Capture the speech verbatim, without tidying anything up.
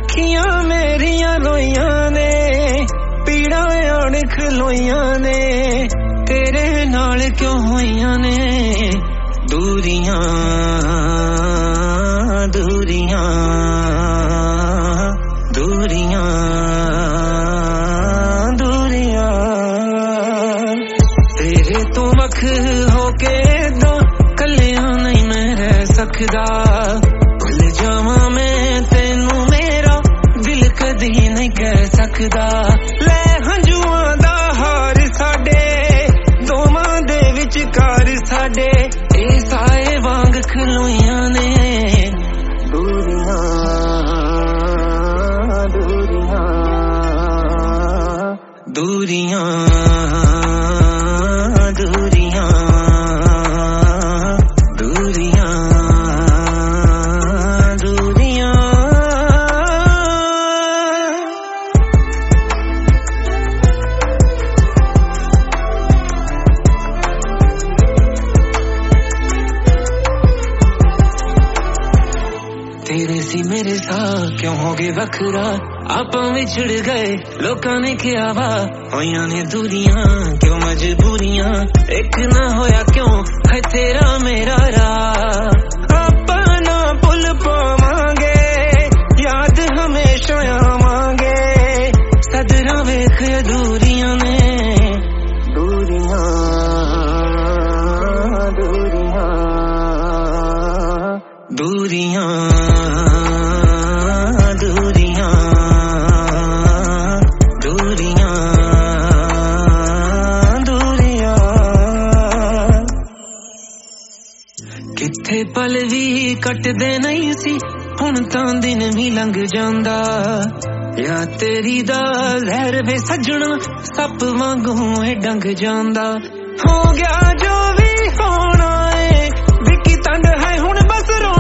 अखियां मेरिया रोइया ने पीड़ा आन खलोइया ने तेरे नाल क्यों होइया ने दूरियां दूरियां दूरियां दूरियां तेरे तो वख होके दो कलिया नहीं मैं रह सकदा भुल जावा मैं तेनू मेरा दिल कदी नहीं कह सकदा ले हंजुआं दा हार साडे दोवां दे विचकार साडे ए साए वांग खलोइयां ने दूरियां दूरियां दूरियां दूरियां दूरियां दूरियां तेरे सी मेरे साथ क्यों हो गए वखरा आपां विछड़ गए लोकां ने क्या वा होइयां ने दूरियां क्यों मजबूरियां एक ना होया क्यों है तेरा मेरा राह आपां ना भुल पावांगे याद हमेशा आवांगे सदरा वेख दूरियां ने दूरियां दूरियां दूरियां दूरियां दूरियां दूरियां किथे पल भी कटदे नहीं सी हुण तां दिन भी लंघ जांदा या तेरी दा लहर वे सजना सप वांगू ए डंग जांदा हो गया जो भी होना है विकी तंड है हुण बस रो